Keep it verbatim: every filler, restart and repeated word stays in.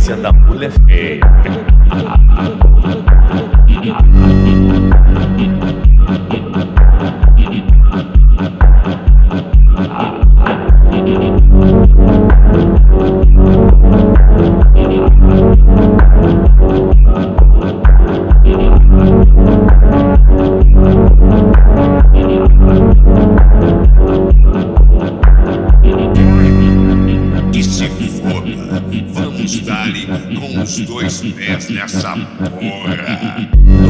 sendo a mulher feia. Que se foda, vamos dar com os dois pés nessa porra.